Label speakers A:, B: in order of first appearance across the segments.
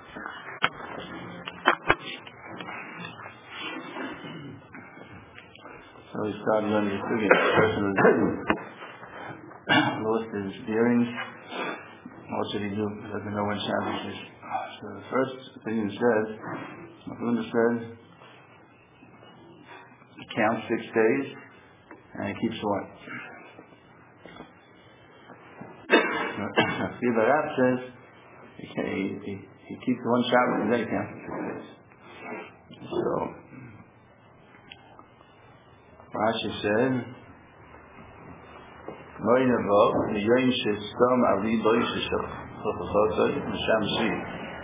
A: So we started on the sugya. The person who lost his bearings. What should he do? He doesn't know when Shabbos is. So the first opinion says, Mafunda says, he counts 6 days and he keeps one. Akiva Rav says he keeps one Shabbos and then he counts 6 days. So Rashi said, Moin Avov, the Yom Shestom Ari Boy Shestom, Chofachotoi, Misham Shvi.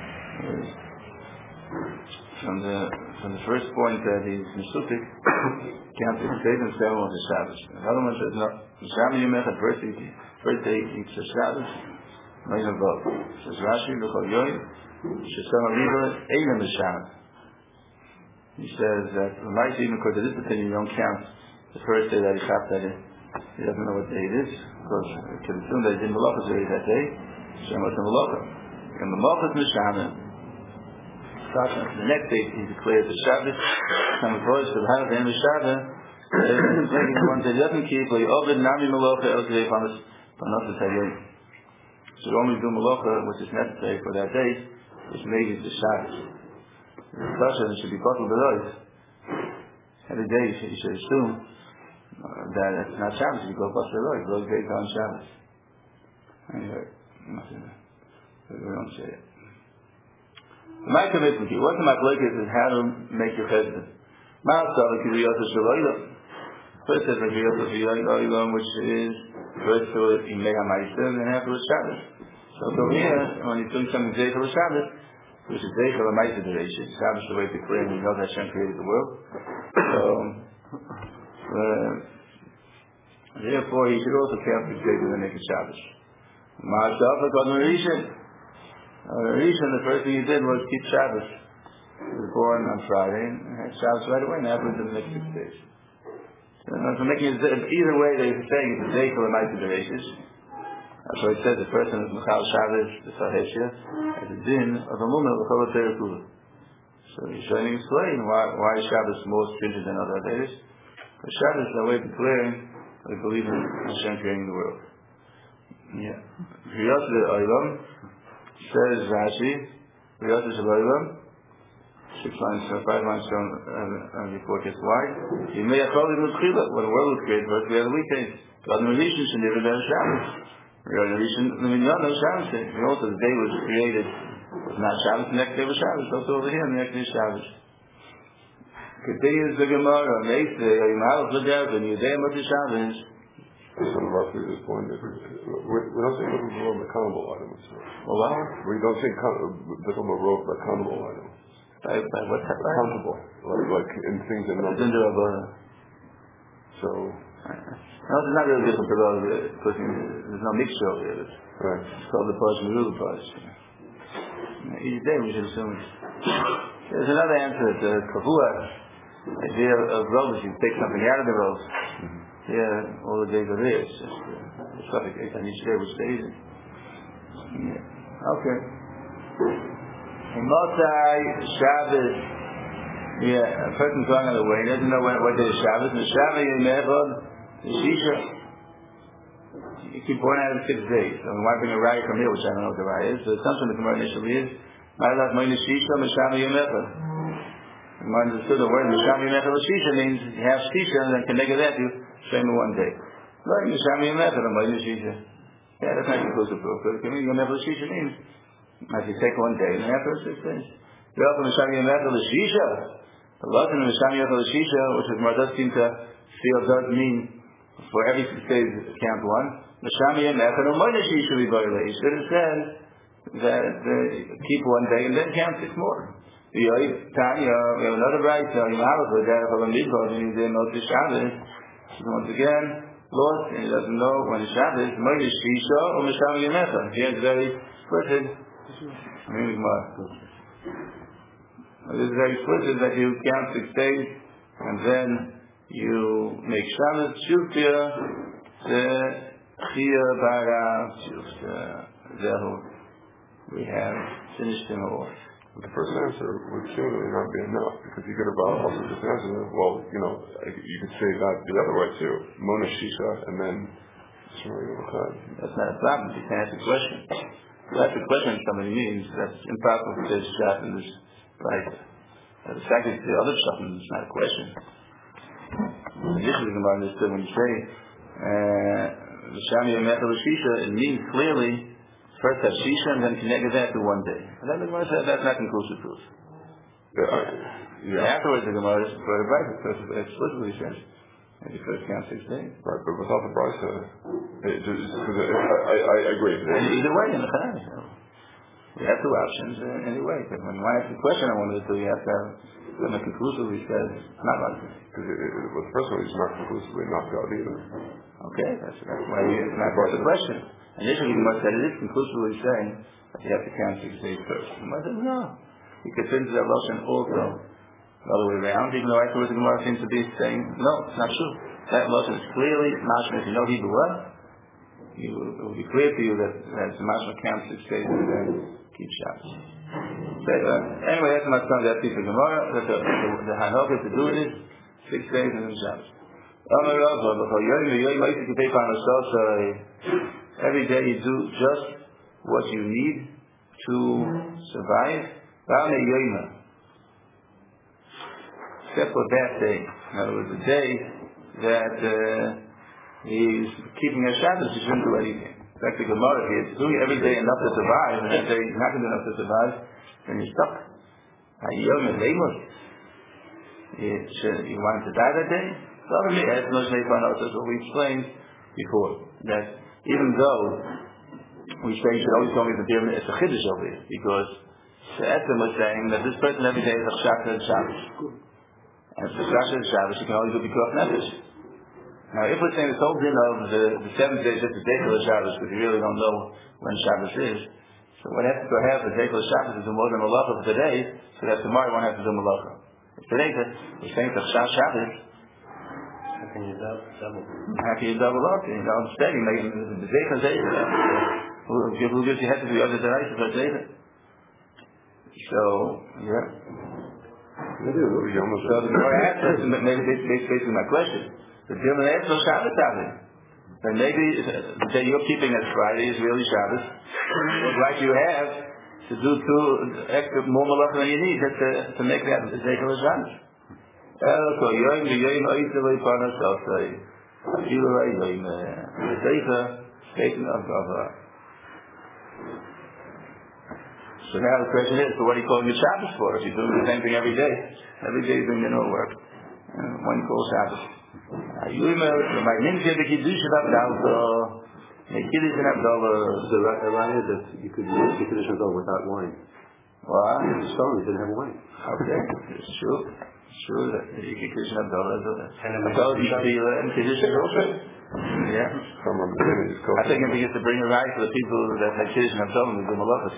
A: From the first point that he's Mesupik, counted 6 days and 7 was the Shabbos. Another one says, no, Misham Yomech, first day eats the Shabbos, Moin Avov. Says Rashi, L'chol Yom Shestom Ari Boy, Eilem Misham. He says that, even according to this opinion, you don't count the first day that he chapped at it. He doesn't know what day it is, because it can assume that he did Malachas already that day. Shem was in Malacha. And the Malachas Mishana, the next day he declared the Shabbos, some voice of Hanach and Mishana, the one that he doesn't keep, he opened Nami Malacha, El Zeh Panos Hayyim. So you only do Malacha, which is necessary for that day, which maybe is the Shabbos. It should be bottled below. Every day you should assume that it's not Shabbos, you go bottled below, those days on Shabbos. Anyway, we don't say it. My commitment to you, what the Machlokes is how to make your husband. First says which is first to it, you may have Ma'aseh, and then afterwards Shabbos. So over here, when you're doing something today for Shabbos, which is day for the Ma'aseh Dereishis, Shabbos the way to clear, and we know that Hashem created the world. So, therefore, he should also count 6 days when they make a Shabbos. Rishon, the first thing he did was keep Shabbos. He was born on Friday, and had Shabbos right away, and afterwards in the next 6 days. So making it, either way, they're saying it's a day for the Ma'aseh Dereishis. So it says the person is Mechal Shabbos, the Saheshia, as a din of a Mumah, the Cholot Terekula. So he's trying to explain why Shabbos is more stringent than other days. Because Shabbos is a way of declaring we believe in Hashem creating the world. Yeah. Riyot Le'olam, says Rashi, Riyot Le'olam, 6 lines, 5 lines before it gets wide. You may have called it L'chila, when the world was created, first we had the weekdays. God in Rishon should never be Shabbos. Also, the day was created was not Shabbos, the next day was Shabbos. Also over here, the next day is Shabbos. Continues the Gemara, Meisei, Yimalach L'Dev, and Yudei Mot Shabbos.
B: So roughly this point, we don't say Become a accountable item.
A: Well, what?
B: We don't say Become a accountable item.
A: By what type?
B: Accountable. Like in things that not. So.
A: No, it's not really different because there's no mixture over here.
B: Right.
A: It's called the Parsha and the Rula Parsha. Each day we should assume it. There's another answer to Kavua. The idea of robes, you take something out of the robes. Here, all the days are there. It's just the suffix on each day which day is it. Yeah. Okay. Motzai, Shabbos. Yeah, a person's going on the way. He doesn't know what day is Shabbos. And Shabbos, the Shisha, you keep born out of 6 days. So we want to bring a raya from here, which I don't know what the raya is. The assumption of the Gemara initially is, Ma'alat Mo'in Shisha, Misham Yomecha. The Gemara understood the word Misham Yomecha Shisha means you have Shisha, and then can make it that you same in one day. Right, Misham Yomecha, the Mo'in Shisha. Yeah, that's not conclusive proof. But Yomecha Shisha means, if you take one day, and then after 6 days. You also Misham Yomecha Shisha. The Latin of Misham Yomecha Shisha, which the Gemara does seem to feel does mean for every 6 days count one. He should have said that keep one day and then count 6 more. We have another right. Once again, lost and he doesn't know when it's Shabbos. He is very explicit. It is very explicit that you count 6 days and then you make Shabbos Shufia Chia Bara Shufia. We have finished him off.
B: The first answer would seemingly not be enough, because you could have also just answered it, well, you could say that the other way too. Mona Shisha, and then
A: that's not a problem. You can ask a question. You ask a question somebody means that's impossible to say shot in this right. The fact that the other stuff is not a question. Initially, the Gemara understood when you say Shami Yomechel Shisha, it means clearly first have Shisha and then connect that to one day. And then the Gemara said that's not conclusive proof. Afterwards, the Gemara is for the Brisa, because it explicitly says maybe first count 6 days.
B: Right, but without the Brisa, I agree.
A: And either way, in the Chanami. We have two options anyway. But when one asks the question I wanted to do, you have to have them conclusively says not like this.
B: Because the first one is not conclusively knocked out either.
A: Okay, that's why you not brought the question. Initially, the Gemara said it is conclusively saying that you have to count 6 days first. The Gemara said no. You could fit into that lotion also the other way around, even though afterwards the Gemara seems to be saying no, it's not true. That lotion is clearly mashma. If you know Hebrew well, it will be clear to you that the mashma counts 6 days and then keep Shabbos. So, anyway, that's my son. That piece of Gemara. That the hanoka to do it is 6 days and then Shabbos. Every day you do just what you need to survive. Except for that day. In other words, the day that he's keeping a Shabbos, he shouldn't do anything. In fact, the Gemara, if you're doing every day enough to survive, and that day you're not going to do enough to survive, then you're stuck. You want him to die that day? That's what we explained before. That even though we say you should always tell me the Birman, it's a chiddush over here, because She'etzim was saying that this person every day is a chshakta and Shabbos. And for chshakta and Shabbos, you can only do bikuach nefesh. Now, if we're saying this whole din of the 7 days just a day for the Shabbos, because you really don't know when Shabbos is, so what has to have the day for the Shabbos is do more than malacha for today, so that tomorrow you won't have to do malacha. If today we're saying the Shabbos, how can you double up? Instead, you make the day for day. Who gives you head to the other day for day? So, yeah. So the Gemara asks, maybe basically my question. The Dilma asks no Shabbos out there. Then maybe the day you're keeping as Friday is really Shabbos. What right you have to do 2 extra more malacha than you need to make that the day of Shabbos. So yoyim v'yoyim oitzavay parnasov say afilay yoyim v'seifa statement of So now the question is, so what are you calling it Shabbos for? If you're doing the same thing every day you're doing your work. When you call Shabbos. My name is the Kiddush of Abdallah. The Kiddush of Abdallah.
C: So the right is that you could use the Kiddush of Abdallah without wine.
A: What?
C: The stone didn't have wine.
A: Okay, it's true. It's true that you can Kiddush of Abdallah. Abdallah is Tefillah and Kiddush is also. Yeah. I think if we get to bring a right for the people that have Kiddush of Abdallah, we do malachas.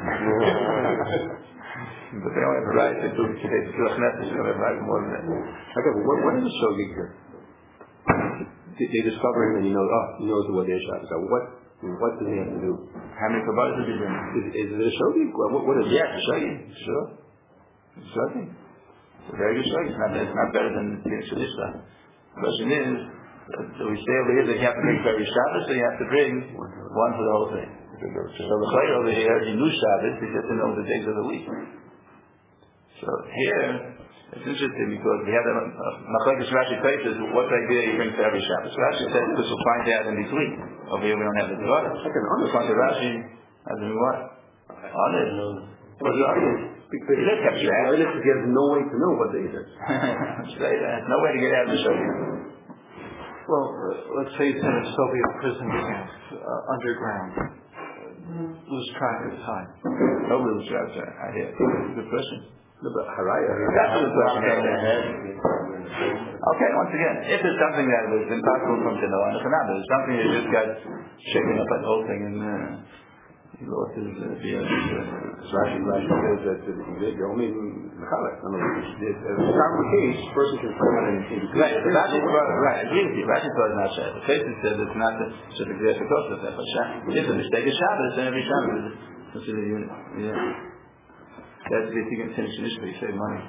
A: But they don't have a right to do Kiddush Nefesh. They don't have a right more than that.
C: Okay, but what is the shogig here? They discover him and he knows what their Shabbos are. What does he have to do?
A: How many kabbalas did he bring?
C: Is it a shogig? What is it?
A: Yeah, it's a shogig. Sure. It's a shogig. It's a very good shogig. It's not better than the Shadishta. The question is, do we say over here that you have to bring every Shabbos, or you have to bring one for the whole thing? So the Chayy over here, he knew Shabbos, he just didn't know the days of the week. So here, it's interesting because we have the Machlekes Rashi places what idea you bring to every Shabbos. Rashi says this will find out in between. Over here we don't have the Gemara. This one to Rashi has a what? Honest. What's the honest? Because he has
C: no way to know what day it is.
A: Say that. No way to get out of the Shogig.
D: Well, let's say it's in a Soviet prison camp, underground. Lose track of time.
A: Nobody lose track of time. I hear. Good question.
C: But Haraya.
A: That's the question. Okay, once again, if it's something that was impossible from to know, and if not, there's something that just got shaken up by the whole thing, and he lost his beard.
C: Rashi says that you're only mechalek. In other words, if it's not the case, person can find out anything.
A: Right, I agree with you. Rashi thought it's not Shabbos. The case says it's not the Shabbos because of that, but if a mistake is Shabbos, then every Shabbos is considered a unit. Yeah. That's if you can finish initially, you save money.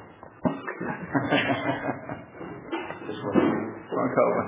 C: Just one
A: cover.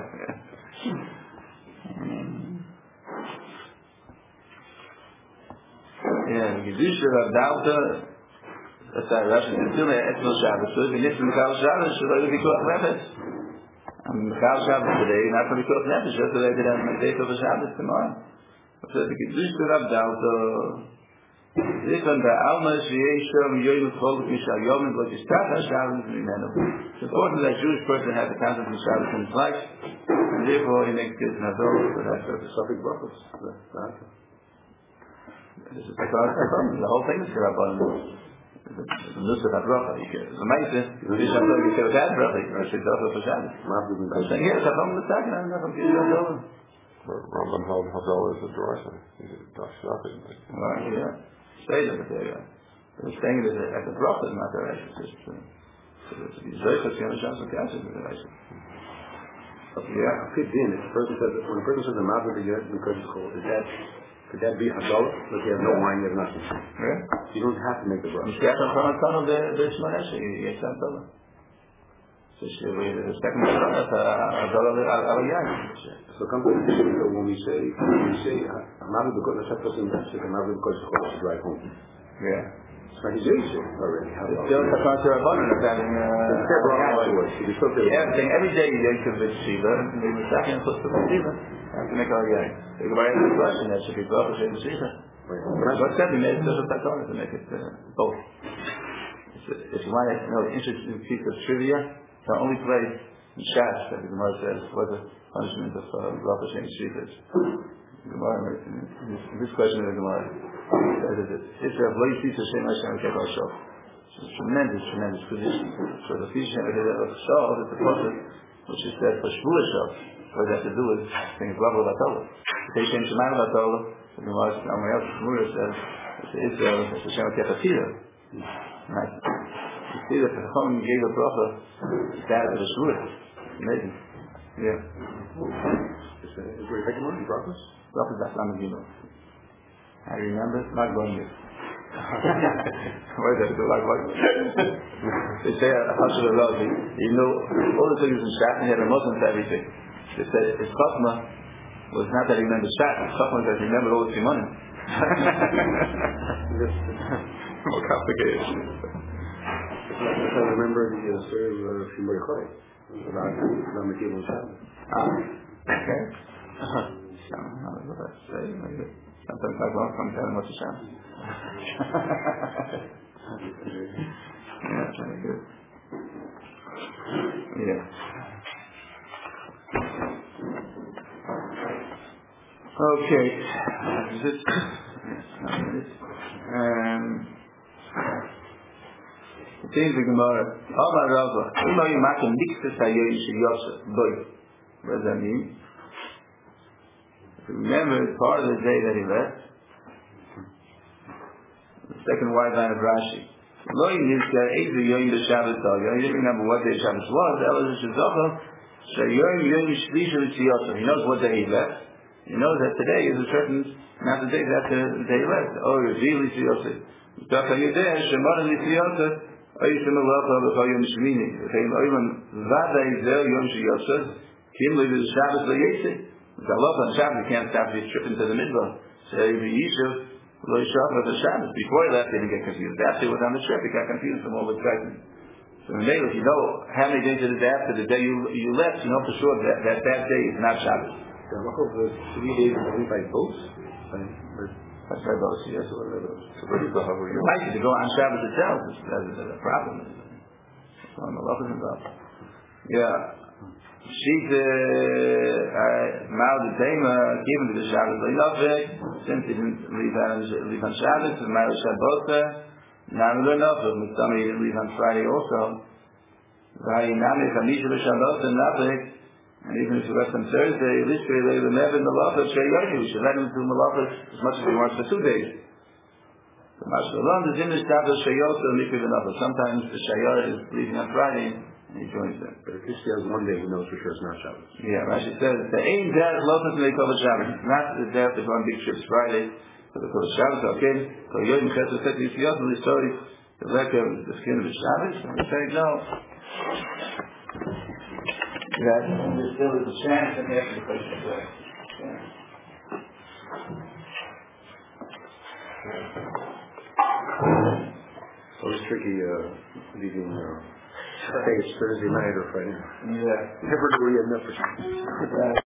A: Yeah, Gedusha Rav Dauta, that's our Russian Tefillah, Etzl Shabbos. So if you listen to Mechal Shabbos, you'll be Vikuach Nefesh. And Mechal Shabbos today, not for Vikuach Nefesh, just that I did have my day for the Shabbos tomorrow. So the Gedusha Rav Dauta, this one, the Alma Sheyesham Yoyim Choluk Mishal Yom, and what is Tata Shabbos Mimenu. It's important that Jewish person has the concept of Shabbos in his life, and therefore he makes good Nazor for that purpose.
C: Suffolk Brachos.
A: This is the whole thing is Rabban. The Nusaf HaBracha. The Meise, you should have you should have Bracha. You should have for Shabbos. I'm saying here, Chacham the second, I'm not confused with Havdalah.
B: Rambam held Havdalah is a Dorasa. He's a Dachshach.
A: Right, yeah. Say that there, yeah. They're saying that at the Bracha is not the right. It's just to be Zaychas, you know, Shabbos and Kassim is the right.
C: Yeah, fit in. When a person says the Mazel B'Yed, because it's called, could that be Havdalah? But you have no wine, you have nothing.
A: Yeah?
C: You don't have to make the bracha.
A: You get on front of tunnel, there's no answer. You get Havdalah. So the second Havdalah, Havdalah al-Yad.
C: So come to the issue, when we say, Mazel because the Shepherds in Mexico, Mazel because it's called to drive home.
A: Yeah.
C: It's like he's already.
A: It's still a Takar Rabbanan of having every day you get to the Shiva, and the second puts the Shiva. Have to make all yay. The Gemara has a question that should be brought to the Shiva. What's that? We made it special Takar to make it both. If you want to know an interesting piece of trivia, the only place in Shas that the Gemara says what the punishment of Rav Hashem Shiva is. This question of the Gemara says that Israel Loisi to Shem Hashem Kekal Shov. It's a tremendous position. So the Fishem of Shov is the process which is said for Shvua Shov. What it has to do with things Rabba Batola. They Shem Shemayim Batola, the Gemara Shmura says Israel is Hashem Kekal Shov. Right. You see that the Chacham gave a bracha that to the Shvua. Amazing. Yeah.
C: Is there a second one in brachos?
A: Brachos Aslam Gino. I remember it's not going here. Why is that? They say a Hashel Rav, you know all the things in Shat, and he had a Muslim for everything. They said his Chachma was not that he remembered Shat, his Chachma was that he remembered all the Simonim. More complicated.
C: I remember the story of Shimon Yochai about Ramakil and Shabbat.
A: Okay. Sometimes I won't come tell him what to say. Yeah, very good. Yeah. Okay. Is it? It seems the Gemara. Amar Rava. Imo yimakim niktas hayoyin sheyosef. Boy. What does that mean? Remember, it's part of the day that he left. The second white line of Rashi. Lo yinizka eizu yoyin b'Shabbat Tagah. He didn't remember what day Shabbos was. Ela z'shezocha sheyoyin shlisha l'tziyosef. He knows what day he left. He knows that today is a certain amount of days after the day he left. Oh, Revi l'tziyosef. Taka yudeh shemara l'tziyosef. Oyishem alacha b'chol yom shmini. V'chein oilam v'adai zel yom sheyosef. Kim li v'Shabbat l'yeseh. The Allah on Shabbos, you can't stop his trip into the middle. So Yishuv, Lo Yishuv of the Shabbos. Before he left, he didn't get confused. After he was on the trip, he got confused from all the excitement. So in if you know how many days it is after the day you left, you know for sure that day is not Shabbos.
C: The halach of the 3 days is only by boats?
A: That's by boats, yes. So what is the halach? Right, to go on Shabbos itself is a problem. So the halach is involved. Yeah. She's Mal the Tema given to the Shabbos Leilafik, since he didn't leave on Shabbos, and Mal Shabbos, now we don't know if he didn't leave on Friday also. Vayinami Chamisha Shabbos and Lafik, and even if he left on Thursday, at least they leave the Mev in the Lafik, we should let him do Malafik as much as he wants for 2 days. The Mashlalom is in the Shabbos Shayot and Mikriv and Lafik. Sometimes the Shayot is leaving on Friday, and he joins them.
C: But if he has 1 day, he knows for sure it's not Shabbos.
A: Yeah, Rashi says the aim there is lotus and they call it Shabbos. Not the death to go on big trips Friday, so they call it Shabbos. Okay, so Yom Chesed said to Yisrael, the story the record of the skin of the Shabbos, and we say no. That there still is a chance that after the person is there.
C: So it's tricky leaving. I think it's Thursday night or Friday.
A: Yeah.
C: Never do we end up.